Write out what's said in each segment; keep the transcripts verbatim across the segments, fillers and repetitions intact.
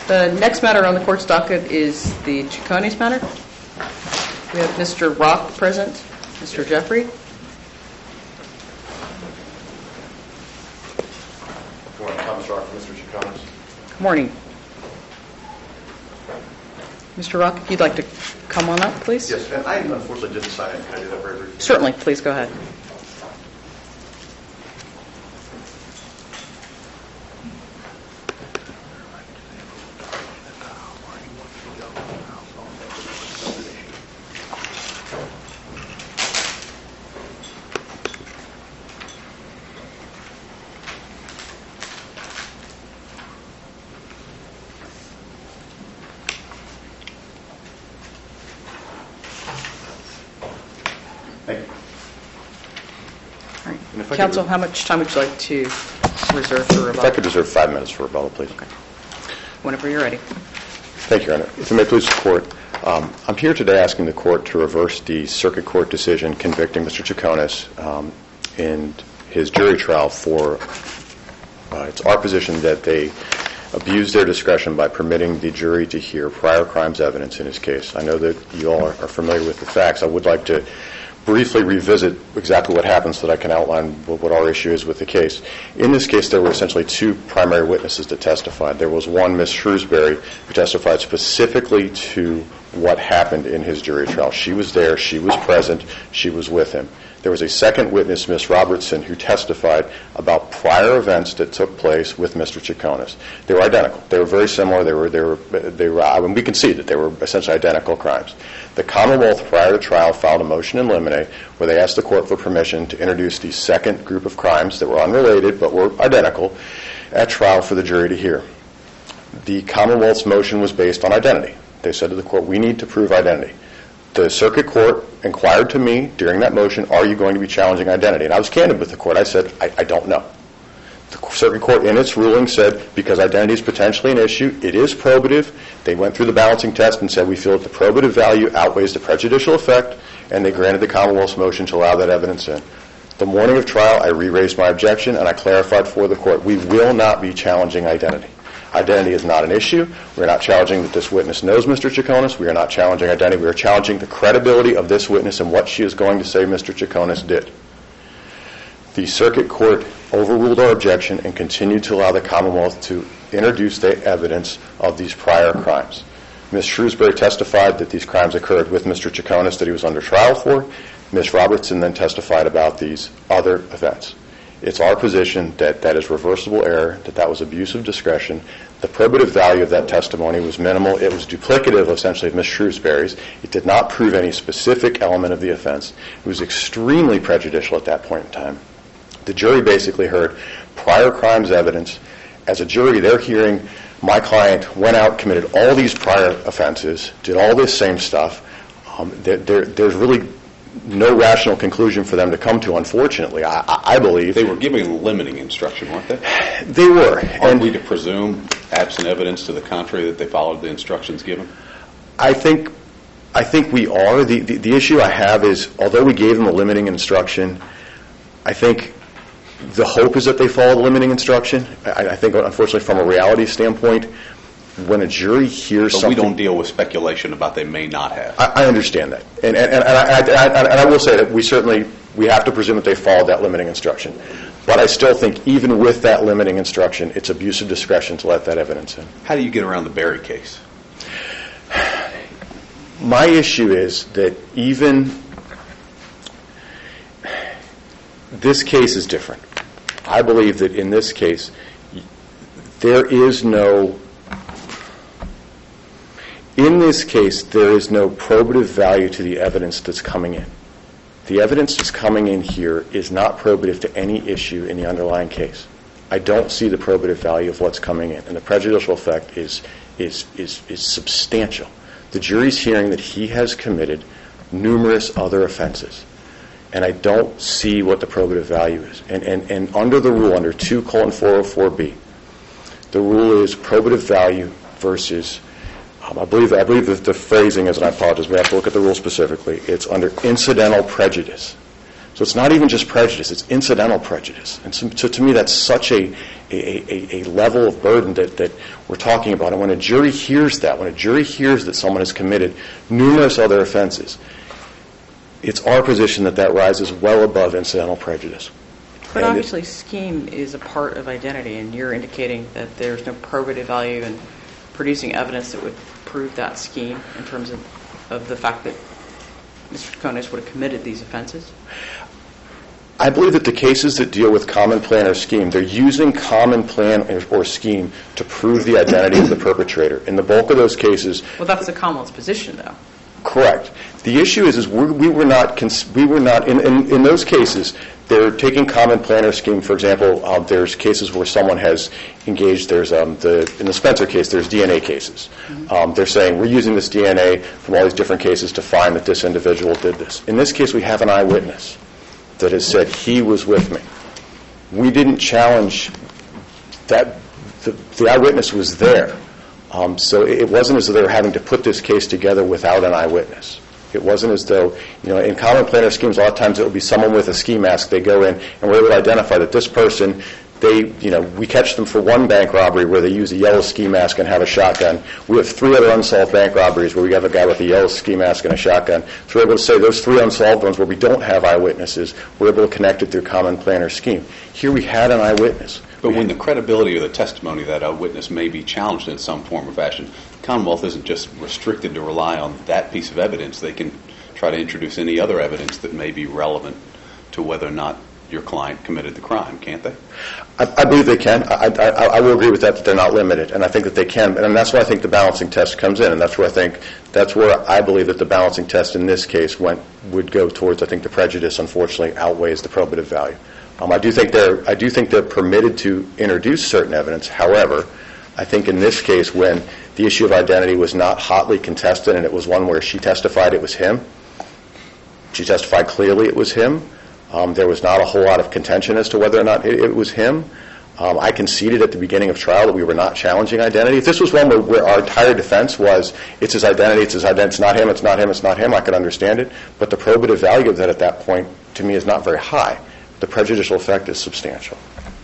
The next matter on the court's docket is the Cicones matter. We have Mister Rock present, Mister Jeffrey. Good morning, Thomas Rock, Mister Cicones. Good morning. Mister Rock, if you'd like to come on up, please. Yes, and I unfortunately didn't sign it. Can I do that very briefly? Certainly. Please go ahead. Thank you. All right. Counsel, how much time would you like to reserve for rebuttal? If I could reserve five minutes for rebuttal, please. Okay. Whenever you're ready. Thank you, Your Honor. If it may please the Court, um, I'm here today asking the Court to reverse the Circuit Court decision convicting Mister Cicones um, in his jury trial for, uh, it's our position that they abused their discretion by permitting the jury to hear prior crimes evidence in his case. I know that you all are, are familiar with the facts. I would like to briefly revisit exactly what happened so that I can outline what, what our issue is with the case. In this case, there were essentially two primary witnesses that testified. There was one, Miz Shrewsbury, who testified specifically to what happened in his jury trial. She was there, she was present, she was with him. There was a second witness, Miz Robertson, who testified about prior events that took place with Mister Cicones. They were identical. They were very similar. They were, they were, they were, I mean, we can see that they were essentially identical crimes. The Commonwealth, prior to trial, filed a motion in limine where they asked the court for permission to introduce the second group of crimes that were unrelated but were identical at trial for the jury to hear. The Commonwealth's motion was based on identity. They said to the court, we need to prove identity. The circuit court inquired to me during that motion, are you going to be challenging identity? And I was candid with the court. I said, I, I don't know. The circuit court in its ruling said, because identity is potentially an issue, it is probative. They went through the balancing test and said, we feel that the probative value outweighs the prejudicial effect, and they granted the Commonwealth's motion to allow that evidence in. The morning of trial, I re-raised my objection, and I clarified for the court, we will not be challenging identity. Identity is not an issue. We are not challenging that this witness knows Mister Cicones. We are not challenging identity. We are challenging the credibility of this witness and what she is going to say Mister Cicones did. The circuit court overruled our objection and continued to allow the Commonwealth to introduce the evidence of these prior crimes. Miz Shrewsbury testified that these crimes occurred with Mister Cicones that he was under trial for. Miz Robertson then testified about these other events. It's our position that that is reversible error, that that was abuse of discretion. The probative value of that testimony was minimal. It was duplicative, essentially, of Miz Shrewsbury's. It did not prove any specific element of the offense. It was extremely prejudicial at that point in time. The jury basically heard prior crimes evidence. As a jury, they're hearing my client went out, committed all these prior offenses, did all this same stuff. Um, there, there, there's really no rational conclusion for them to come to, unfortunately. I, I believe. They were giving a limiting instruction, weren't they? They were. Aren't and we to presume, absent evidence to the contrary, that they followed the instructions given? I think I think we are. The, the, the issue I have is, although we gave them a limiting instruction, I think the hope is that they follow the limiting instruction. I, I think, unfortunately, from a reality standpoint, when a jury hears but something... we don't deal with speculation about they may not have. I, I understand that. And, and, and, I, I, I, and I will say that we certainly, we have to presume that they followed that limiting instruction. But I still think, even with that limiting instruction, it's abuse of discretion to let that evidence in. How do you get around the Berry case? My issue is that even... this case is different. I believe that in this case, there is no... In this case, there is no probative value to the evidence that's coming in. The evidence that's coming in here is not probative to any issue in the underlying case. I don't see the probative value of what's coming in, and the prejudicial effect is is is, is substantial. The jury's hearing that he has committed numerous other offenses, and I don't see what the probative value is. And and, and under the rule, under two colon four oh four B, the rule is probative value versus... Um, I believe I believe that the phrasing is, and I apologize, we have to look at the rule specifically, it's under incidental prejudice. So it's not even just prejudice, it's incidental prejudice. And so, so to me, that's such a, a, a, a level of burden that, that we're talking about. And when a jury hears that, when a jury hears that someone has committed numerous other offenses, it's our position that that rises well above incidental prejudice. But And obviously, scheme is a part of identity, and you're indicating that there's no probative value in producing evidence that would prove that scheme in terms of, of the fact that Mister Chaconas would have committed these offenses? I believe that the cases that deal with common plan or scheme, they're using common plan or, or scheme to prove the identity of the perpetrator. In the bulk of those cases... Well, that's the Commonwealth's position, though. Correct. The issue is, is we're, we were not, cons- we were not in, in, in those cases, they're taking common plan or scheme. For example, um, there's cases where someone has engaged, there's, um, the, in the Spencer case, there's D N A cases. Mm-hmm. Um, they're saying, we're using this D N A from all these different cases to find that this individual did this. In this case, we have an eyewitness that has said he was with me. We didn't challenge that. The, the eyewitness was there. Um, so it wasn't as though they were having to put this case together without an eyewitness. It wasn't as though, you know, in common plan or schemes, a lot of times it will be someone with a ski mask. They go in and we're able to identify that this person, they, you know, we catch them for one bank robbery where they use a yellow ski mask and have a shotgun. We have three other unsolved bank robberies where we have a guy with a yellow ski mask and a shotgun. So we're able to say those three unsolved ones where we don't have eyewitnesses, we're able to connect it through common plan or scheme. Here we had an eyewitness. But when the credibility of the testimony of that eyewitness may be challenged in some form or fashion, the Commonwealth isn't just restricted to rely on that piece of evidence. They can try to introduce any other evidence that may be relevant to whether or not your client committed the crime, can't they? I, I believe they can. I, I, I will agree with that, that they're not limited, and I think that they can. And that's why I think the balancing test comes in, and that's where I think that's where I believe that the balancing test in this case went would go towards. I think the prejudice, unfortunately, outweighs the probative value. Um, I do think they're I do think they're permitted to introduce certain evidence. However, I think in this case, when the issue of identity was not hotly contested, and it was one where she testified it was him, she testified clearly it was him. Um, there was not a whole lot of contention as to whether or not it, it was him. Um, I conceded at the beginning of trial that we were not challenging identity. If this was one where, where our entire defense was, it's his identity, it's his identity, it's not him, it's not him, it's not him, I could understand it. But the probative value of that at that point, to me, is not very high. The prejudicial effect is substantial.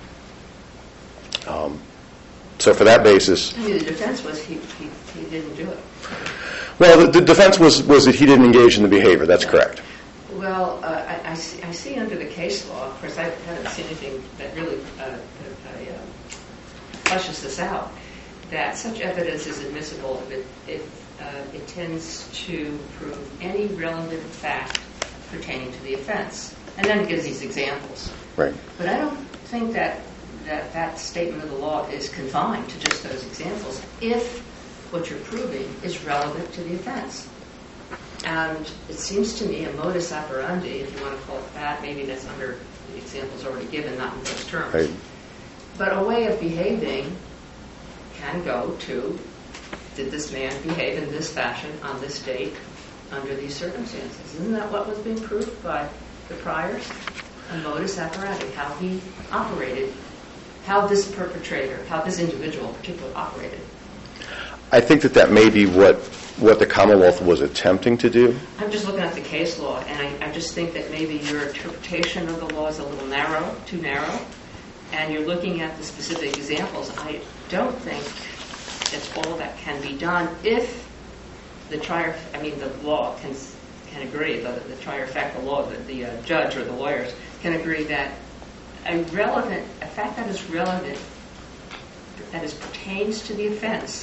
Um, so for that basis... I mean, the defense was he, he, he didn't do it. Well, the, the defense was, was that he didn't engage in the behavior. That's correct. Well, uh, I, I, see, I see under the case law, of course, I haven't seen anything that really uh, uh, uh, fleshes this out, that such evidence is admissible if, it, if uh, it tends to prove any relevant fact pertaining to the offense. And then it gives these examples. Right. But I don't think that, that that statement of the law is confined to just those examples if what you're proving is relevant to the offense. And it seems to me a modus operandi, if you want to call it that, maybe that's under the examples already given, not in those terms. Right. But a way of behaving can go to, did this man behave in this fashion on this date under these circumstances? Isn't that what was being proved by the priors? A modus operandi, how he operated, how this perpetrator, how this individual in particular operated. I think that that may be what, what the Commonwealth was attempting to do. I'm just looking at the case law, and I, I just think that maybe your interpretation of the law is a little narrow, too narrow, and you're looking at the specific examples. I don't think that's all that can be done if the trier, I mean, the law can can agree, the, the trier fact, the law, the, the uh, judge or the lawyers can agree that a relevant, a fact that is relevant, that is pertains to the offense.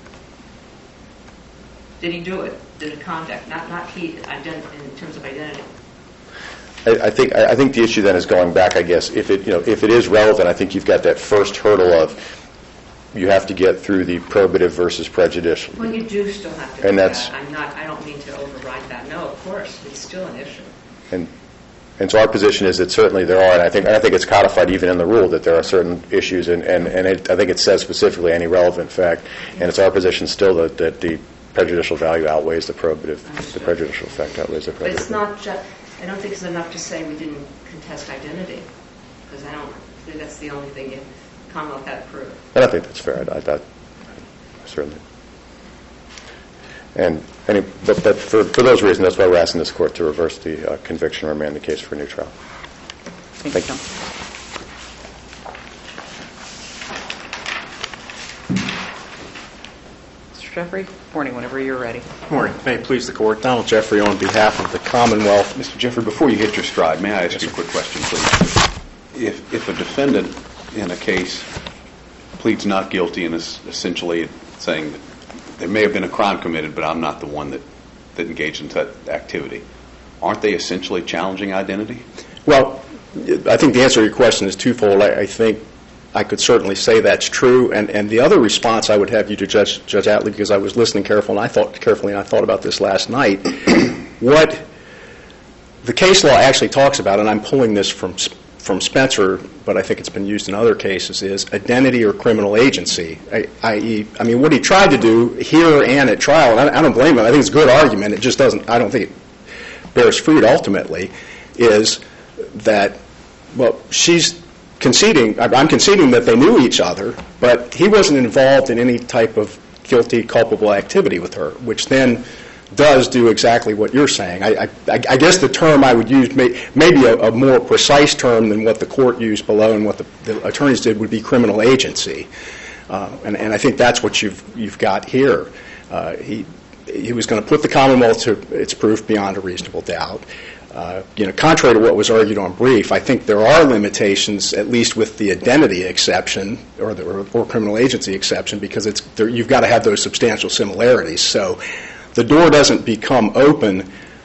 Did he do it? Did it conduct? Not not he ident- in terms of identity. I, I think I think the issue then is going back. I guess if it you know if it is relevant, I think you've got that first hurdle of you have to get through the probative versus prejudicial. Well, you do still have to. And do that's. That. I'm not. I don't mean to override that. No, of course, it's still an issue. And and so our position is that certainly there are, and I think and I think it's codified even in the rule that there are certain issues, and and, and it, I think it says specifically any relevant fact, and it's our position still that, that the prejudicial value outweighs the probative. Understood. The prejudicial effect outweighs the probative. But it's not just. I don't think it's enough to say we didn't contest identity, because I don't think that's the only thing you Commonwealth had to prove. And I think that's fair. I, I, I certainly. And Any, but but for, for those reasons, that's why we're asking this court to reverse the uh, conviction or remand the case for a new trial. Thank, Thank you, you. Mister Jeffrey, morning, whenever you're ready. Good morning. May it please the Court. Donald Jeffrey on behalf of the Commonwealth. Mister Jeffrey, before you hit your stride, may I ask Yes, you a sir. quick question, please? If, if a defendant in a case pleads not guilty and is essentially saying that there may have been a crime committed, but I'm not the one that, that engaged in that activity, aren't they essentially challenging identity? Well, I think the answer to your question is twofold. I, I think I could certainly say that's true. And, and the other response I would have you to Judge, Judge Atlee, because I was listening careful and I thought carefully and I thought about this last night, what the case law actually talks about, and I'm pulling this from from Spencer, but I think it's been used in other cases, is identity or criminal agency, that is, I mean, what he tried to do here and at trial, and I, I don't blame him, I think it's a good argument, it just doesn't, I don't think it bears fruit ultimately, is that, well, she's conceding, I'm conceding that they knew each other, but he wasn't involved in any type of guilty, culpable activity with her, which then does do exactly what you're saying. I, I, I guess the term I would use, may, maybe a, a more precise term than what the court used below and what the, the attorneys did, would be criminal agency. Uh, and, and I think that's what you've, you've got here. Uh, he, he was going to put the Commonwealth to its proof beyond a reasonable doubt. Uh, you know, contrary to what was argued on brief, I think there are limitations, at least with the identity exception or the or, or criminal agency exception, because it's there, you've got to have those substantial similarities. So the door doesn't become open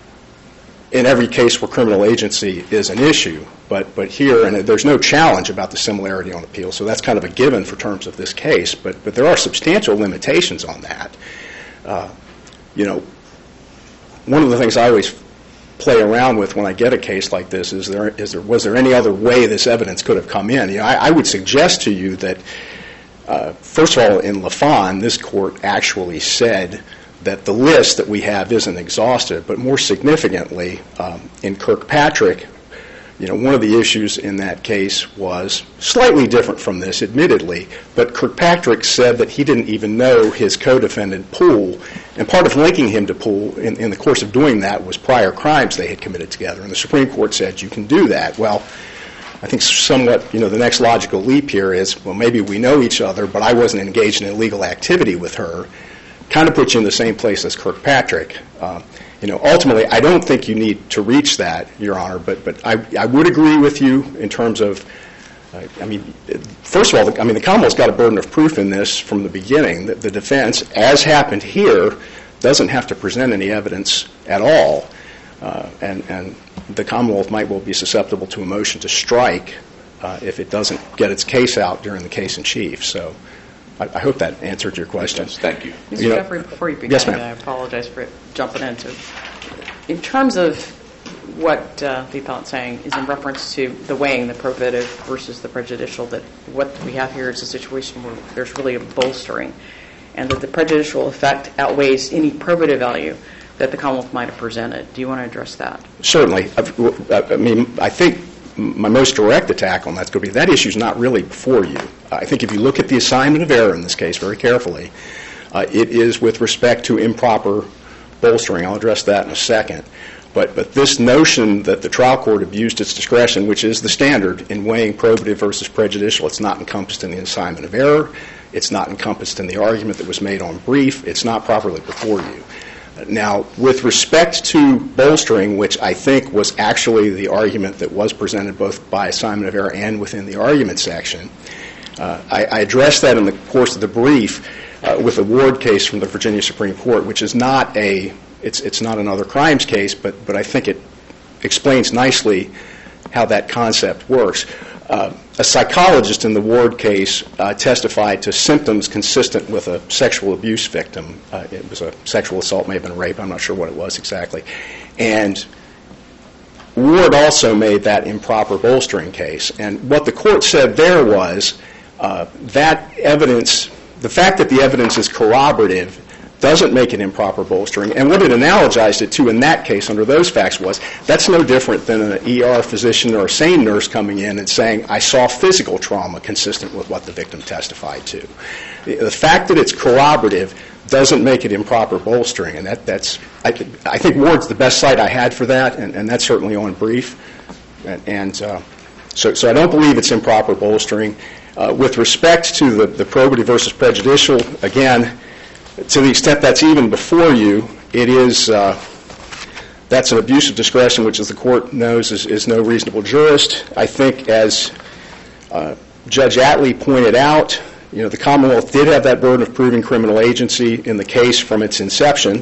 in every case where criminal agency is an issue, but but here, and there's no challenge about the similarity on appeal, so that's kind of a given for terms of this case, but but there are substantial limitations on that. Uh, you know, one of the things I always play around with when I get a case like this is there is there was there any other way this evidence could have come in? You know, I, I would suggest to you that uh, first of all, in Lafon, this court actually said that the list that we have isn't exhaustive, but more significantly, um, in Kirkpatrick, you know, one of the issues in that case was slightly different from this, admittedly, but Kirkpatrick said that he didn't even know his co-defendant, Poole, and part of linking him to Poole in, in the course of doing that was prior crimes they had committed together, and the Supreme Court said you can do that. Well, I think somewhat, you know, the next logical leap here is, well, maybe we know each other, but I wasn't engaged in illegal activity with her. Kind of puts you in the same place as Kirkpatrick. Uh, you know, ultimately, I don't think you need to reach that, Your Honor, but but I, I would agree with you in terms of, uh, I mean, first of all, the, I mean, the Commonwealth's got a burden of proof in this from the beginning. That the defense, as happened here, doesn't have to present any evidence at all, uh, and and the Commonwealth might well be susceptible to a motion to strike uh, if it doesn't get its case out during the case in chief. So I, I hope that answered your question. Yes, thank you. Mister You know- Jeffrey, before you begin, Yes, ma'am. I apologize for jumping into. In terms of what uh, the appellant's saying is in reference to the weighing, the probative versus the prejudicial, that what we have here is a situation where there's really a bolstering, and that the prejudicial effect outweighs any probative value that the Commonwealth might have presented. Do you want to address that? Certainly. I've, I mean, I think my most direct attack on that's going to be that issue is not really before you. I think if you look at the assignment of error in this case very carefully, uh, it is with respect to improper bolstering. I'll address that in a second. But but this notion that the trial court abused its discretion, which is the standard in weighing probative versus prejudicial, it's not encompassed in the assignment of error. It's not encompassed in the argument that was made on brief. It's not properly before you. Now, with respect to bolstering, which I think was actually the argument that was presented both by assignment of error and within the argument section, uh, I, I addressed that in the course of the brief uh, with a Ward case from the Virginia Supreme Court, which is not a it's it's not another crimes case, but but I think it explains nicely how that concept works. Uh, a psychologist in the Ward case uh, testified to symptoms consistent with a sexual abuse victim. Uh, it was a sexual assault, may have been rape, I'm not sure what it was exactly. And Ward also made that improper bolstering case. And what the court said there was uh, that evidence, the fact that the evidence is corroborative doesn't make it improper bolstering. And what it analogized it to in that case under those facts was that's no different than an E R physician or a SANE nurse coming in and saying, I saw physical trauma consistent with what the victim testified to. The, the fact that it's corroborative doesn't make it improper bolstering, and that, that's I, I think Ward's the best site I had for that, and, and that's certainly on brief. And, and uh, so, so I don't believe it's improper bolstering. Uh, with respect to the, the probative versus prejudicial, again, to the extent that's even before you, it is uh, that's an abuse of discretion, which, as the court knows, is, is no reasonable jurist. I think, as uh, Judge Atlee pointed out, you know, the Commonwealth did have that burden of proving criminal agency in the case from its inception.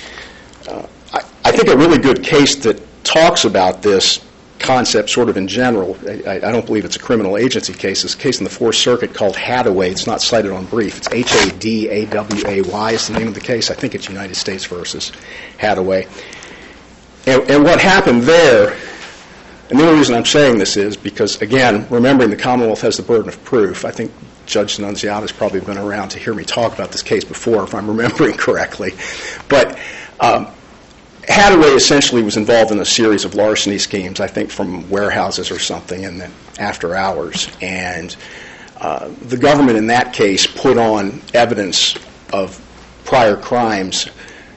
Uh, I, I think a really good case that talks about this concept sort of in general, I, I don't believe it's a criminal agency case. It's a case in the Fourth Circuit called Hadaway. It's not cited on brief. It's H A D A W A Y is the name of the case. I think it's United States versus Hadaway. And, and what happened there, and the only reason I'm saying this is because, again, remembering the Commonwealth has the burden of proof. I think Judge Nunziata's probably been around to hear me talk about this case before, if I'm remembering correctly. But um, Hadaway essentially was involved in a series of larceny schemes, I think from warehouses or something, and then after hours. And uh, the government in that case put on evidence of prior crimes,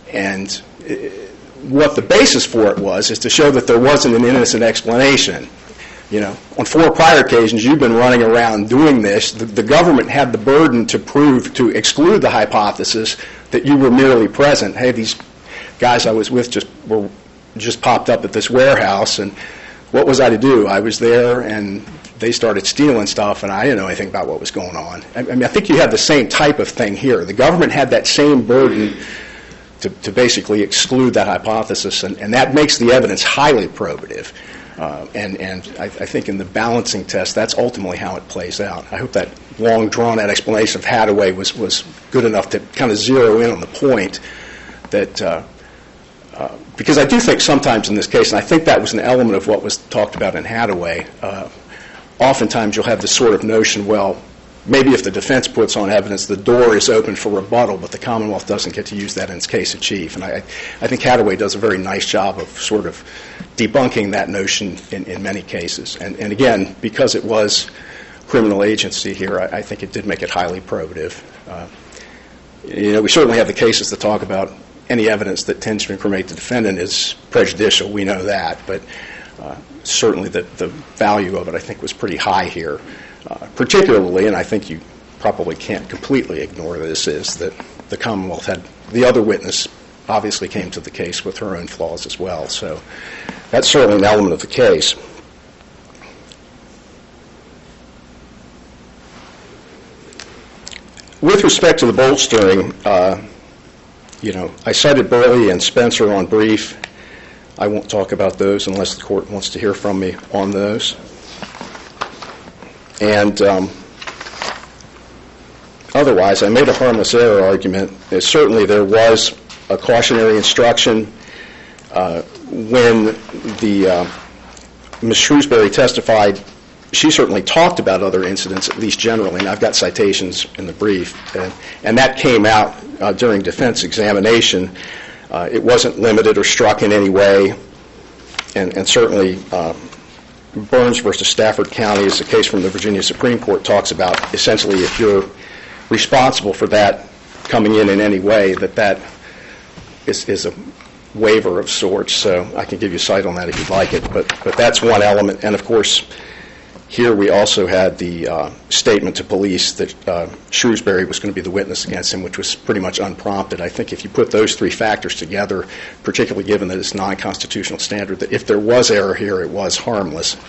and it, what the basis for it was is to show that there wasn't an innocent explanation. You know, on four prior occasions you've been running around doing this. The, the government had the burden to prove, to exclude the hypothesis that you were merely present. Hey, these guys I was with just were just popped up at this warehouse, and what was I to do? I was there, and they started stealing stuff, and I didn't know anything about what was going on. I, I mean, I think you have the same type of thing here. The government had that same burden to, to basically exclude that hypothesis, and, and that makes the evidence highly probative. Uh, and and I, I think in the balancing test, that's ultimately how it plays out. I hope that long, drawn-out explanation of Hadaway was, was good enough to kind of zero in on the point that, uh, uh, because I do think sometimes in this case, and I think that was an element of what was talked about in Hadaway, uh, oftentimes you'll have this sort of notion, well, maybe if the defense puts on evidence, the door is open for rebuttal, but the Commonwealth doesn't get to use that in its case in chief. And I, I think Hadaway does a very nice job of sort of debunking that notion in, in many cases. And, and again, because it was criminal agency here, I, I think it did make it highly probative. Uh, you know, we certainly have the cases that talk about any evidence that tends to incriminate the defendant is prejudicial. We know that, but uh, certainly the, the value of it, I think, was pretty high here. Uh, particularly, and I think you probably can't completely ignore this, is that the Commonwealth had the other witness obviously came to the case with her own flaws as well. So that's certainly an element of the case. With respect to the bolstering, uh, you know, I cited Burley and Spencer on brief. I won't talk about those unless the court wants to hear from me on those. And um, otherwise, I made a harmless error argument. Uh, certainly there was a cautionary instruction uh, when the uh, Miz Shrewsbury testified. She certainly talked about other incidents, at least generally, and I've got citations in the brief. And, and that came out uh, during defense examination. Uh, it wasn't limited or struck in any way, and, and certainly uh, Burns versus Stafford County is a case from the Virginia Supreme Court talks about essentially if you're responsible for that coming in in any way, that that is, is a waiver of sorts. So I can give you a cite on that if you'd like it. But, but that's one element. And, of course, here we also had the uh, statement to police that uh, Shrewsbury was going to be the witness against him, which was pretty much unprompted. I think if you put those three factors together, particularly given that it's non-constitutional standard, that if there was error here, it was harmless.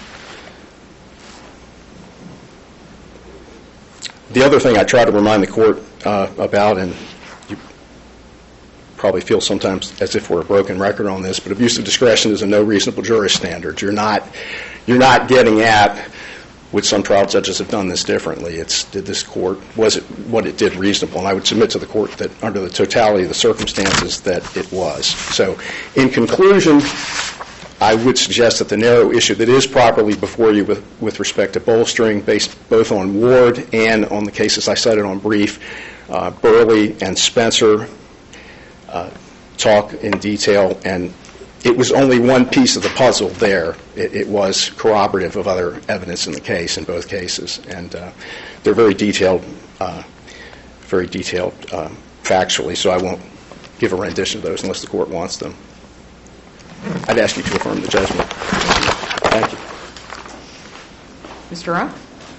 The other thing I try to remind the court uh, about, and you probably feel sometimes as if we're a broken record on this, but abuse of discretion is a no reasonable jurist standard. You're not, you're not getting at, which some trial judges have done this differently. It's did this court, was it what it did reasonable? And I would submit to the court that under the totality of the circumstances that it was. So in conclusion, I would suggest that the narrow issue that is properly before you with, with respect to bolstering, based both on Ward and on the cases I cited on brief, uh, Burley and Spencer, uh, talk in detail, and it was only one piece of the puzzle there. It, it was corroborative of other evidence in the case, in both cases. And uh, they're very detailed, uh, very detailed uh, factually, so I won't give a rendition of those unless the court wants them. I'd ask you to affirm the judgment. Thank you. Mister Rowe?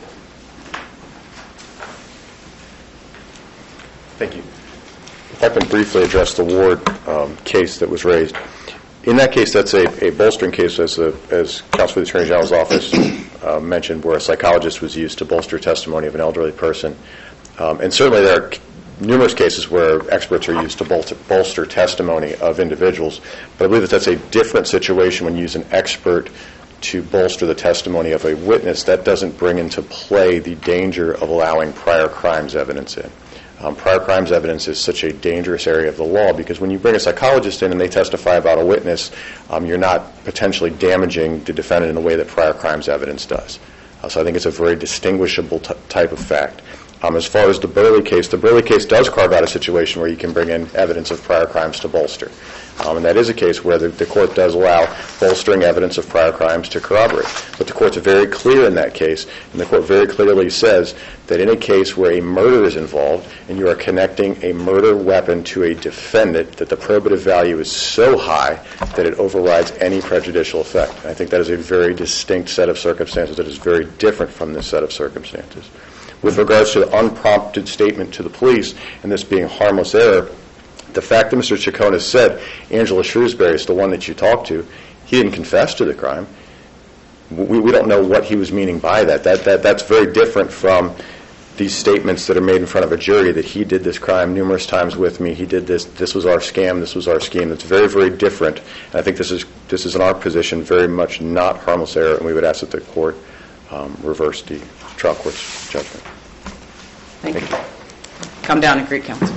Thank you. If I can briefly address the Ward um, case that was raised. In that case, that's a, a bolstering case, as, the, as Counsel for the Attorney General's office uh, mentioned, where a psychologist was used to bolster testimony of an elderly person. Um, and certainly there are numerous cases where experts are used to bolster, bolster testimony of individuals. But I believe that that's a different situation when you use an expert to bolster the testimony of a witness. That doesn't bring into play the danger of allowing prior crimes evidence in. Um, prior crimes evidence is such a dangerous area of the law because when you bring a psychologist in and they testify about a witness, um, you're not potentially damaging the defendant in the way that prior crimes evidence does. Uh, so I think it's a very distinguishable t- type of fact. Um, as far as the Burley case, the Burley case does carve out a situation where you can bring in evidence of prior crimes to bolster. Um, and that is a case where the, the court does allow bolstering evidence of prior crimes to corroborate. But the court's very clear in that case, and the court very clearly says that in a case where a murder is involved and you are connecting a murder weapon to a defendant, that the probative value is so high that it overrides any prejudicial effect. And I think that is a very distinct set of circumstances that is very different from this set of circumstances. With regards to the unprompted statement to the police, and this being harmless error, the fact that Mister Chaconas said Angela Shrewsbury is the one that you talked to, he didn't confess to the crime. We, we don't know what he was meaning by that. That, that. That's very different from these statements that are made in front of a jury that he did this crime numerous times with me, he did this, this was our scam, this was our scheme. It's very, very different. And I think this is, this is in our position very much not harmless error, and we would ask that the court um, reverse the trial court's judgment. Thank, Thank you. you. Come down and greet counsel.